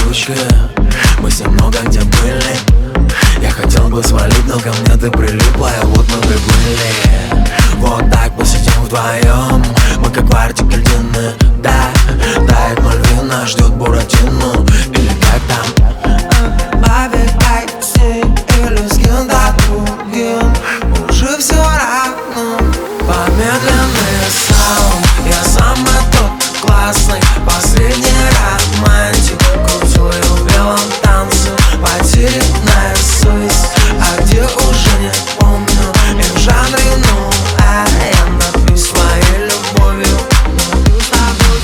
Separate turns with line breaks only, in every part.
ручки. Мы с ним много где были. Я хотел бы свалить, но ко мне ты прилипла, и вот мы приплыли. Вот так посидим вдвоем. Мы как Вартик и Льдины, да. Тает Мальвина, ждет Буратино. Или как там?
Побегай с ней или с кем-то другим, уже все равно.
Помедленный саунд. Я самый тот классный, последний романтик. Крутил ее в белом танце, потерянная совесть. А где уже не помню. И в жанре я напьюсь своей любовью. Напьюсь тобой.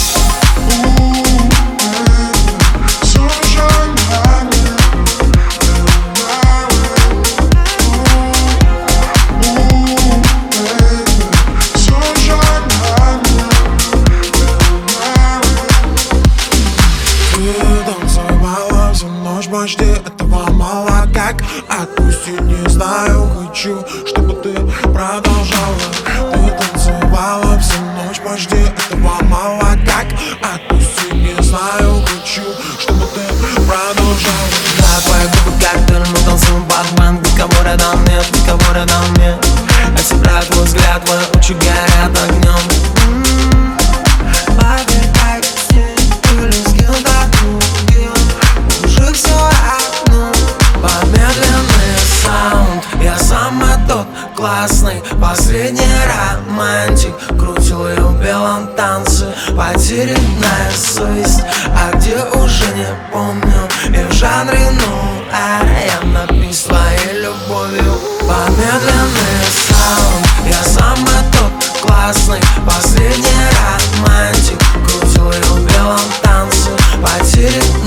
Танцевала всю ночь, почти этого мало. Как отпустить, не знаю. Хочу, чтобы ты продолжала. Ты танцевала всю ночь, почти этого мало. Как отпустить, не знаю. Хочу, чтобы ты продолжала.
Да, твои губы коктейль, мы танцуем Batman. Никого рядом нет, никого рядом нет. От тебя твой взгляд, твои очи горят огнем.
Побегай с ней или с кем-то другим, уже все равно.
Помедленный саунд. Я самый тот классный, последний романтик. Крутил ее в белом танце, потерянная совесть. А где уже не помню. И в жанре я напьюсь своей любовью. Помедленный саунд. Я самый тот классный, последний романтик. Крутил ее в белом танце, потерянная